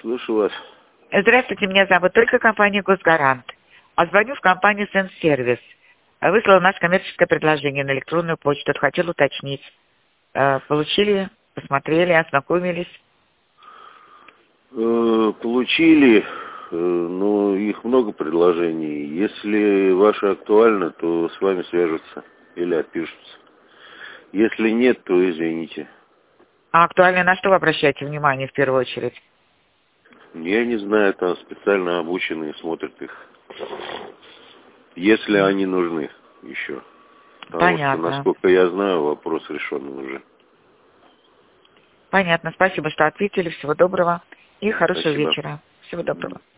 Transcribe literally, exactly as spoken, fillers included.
Слушаю вас. Здравствуйте, меня зовут только компания «Госгарант». А звоню в компанию «Сенс-сервис». Выслала наше коммерческое предложение на электронную почту. Хотел уточнить. Получили, посмотрели, ознакомились? Получили, но их много предложений. Если ваше актуально, то с вами свяжутся или отпишутся. Если нет, то извините. А актуально на что вы обращаете внимание в первую очередь? Я не знаю, там специально обученные смотрят их. Если они нужны еще. Потому что, Понятно. насколько я знаю, вопрос решен уже. Понятно. Спасибо, что ответили. Всего доброго и хорошего Спасибо. вечера. Всего доброго.